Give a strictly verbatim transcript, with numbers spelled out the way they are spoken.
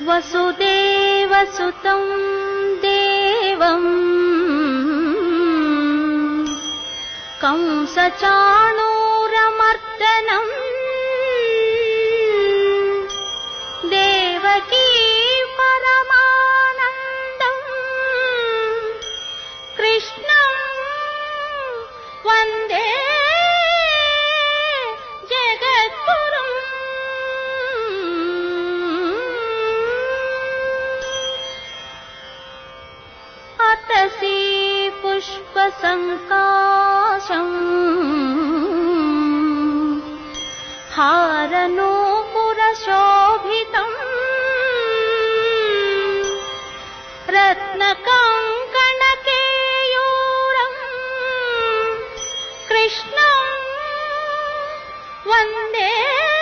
వసుదేవసుతం దేవం కంసచాణూరమర్దనం దేవకీ పరమానందం కృష్ణం వందే జగద్గురుం. అతసీ పుష్పసంకాశం హారనూపురశోభితం రత్నకంకణకేయూరం కృష్ణం వందే